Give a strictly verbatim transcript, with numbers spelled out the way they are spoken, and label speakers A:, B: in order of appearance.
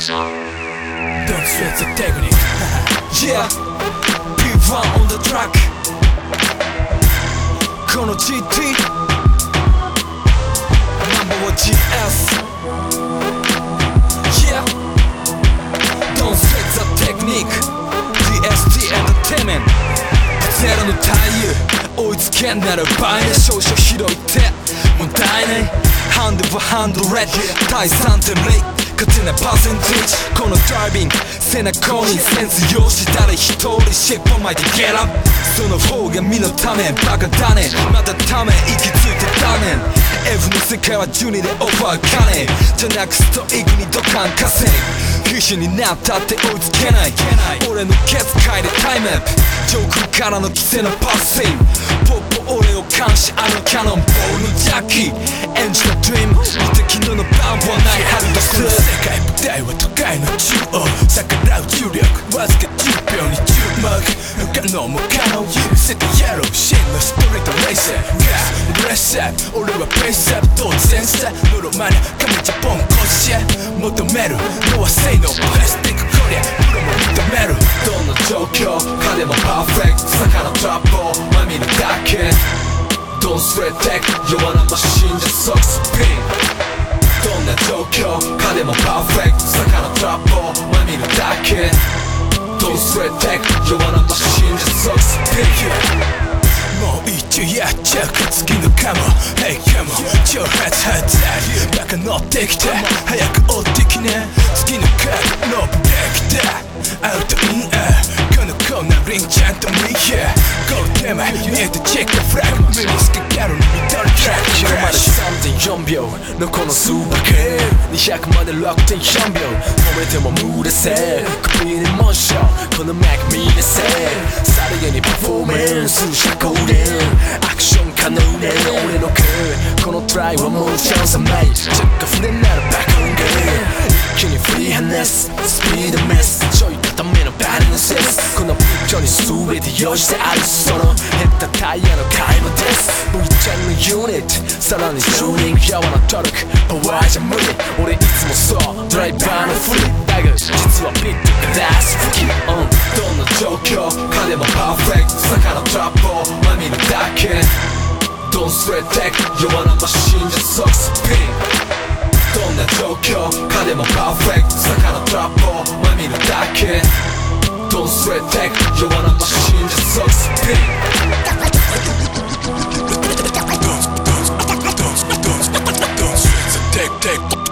A: Don't sweat the technique.
B: Yeah, P one on the track. この ジーティー ナンバーは ジーエス。 Yeah, Don't sweat the technique. ディーエスティー Entertainment。ゼロの太陽追いつけんなら倍ね。少々広いって問題ない。ハンドはハンドレッド対 さんてんゼロ勝てないパーセンテージ。このドライビング背中にセンス用紙誰一人尻尾巻いてゲラその方が身のためバカだねまだため息ついてたねん F の世界はじゅうにでオファー金じゃなくストイックにドカン稼ぐ必死になったって追いつけない俺のケツ嗅いでタイムアップ上空からの規制のパスセーブポッポ俺を監視あのキャノンボールのジャッキー演じたドリーム無敵ののバンはないはずとする
A: 世界舞台は都会の中央逆らう重力わずかじゅっぴょうに注目不可能も可能許せてやろう真のストリートレーサーがドレスアップ俺はペースアップ当然さノロマナカメチャポンコシャ求めるのは性能プラスティックこりゃプロも認める
B: どんな状況かでもパーフェクト坂のトラップをまみるだけ Don't sweat tech 弱なマシンじゃ即スピンどんな状況かでもパーフェクト坂のトラップをまみるだけ Don't sweat tech 弱なマシンじゃ即スピン
A: もう一丁やっちゃうか次のカモ Hey come on 挑発発売バカ乗ってきた早く追ってきな次のカードノブレーキだアウトインアーこのコーナーリンちゃんと見やゴール手前見えてチェックフラグ目につけギャルに見とるトラック
B: キロまで さんてんよんびょうのこのスーパーケーにひゃくまで ろくてんよんびょう止めても無駄せ首にモーションこのマック見なせさりげにパフォーマンス社交でアクション可能ね俺の声このトライはもうチャンスはないチェック触れならバカンゲー一気に振り離すスピードメスちょい固めのバランスですこのピッチョに全て用意してあるその減ったタイヤの買い物です V ちゃんのユニットさらにチューニングやわなトルクパワーじゃ無理俺いつもそうドライバーのフリーだが実はビットグラス吹き、うん、どんな状況かでもパーフェクト坂のトラップをまみるだけ Don't sweat tech 弱なマシンじゃ即スピンどんな状況かでもパーフェクト坂のトラップをまみるだけ Don't sweat tech 弱なマシンじゃ即スピン
A: Don't, don't, don't, don't, don't, don't sweat the tech, tech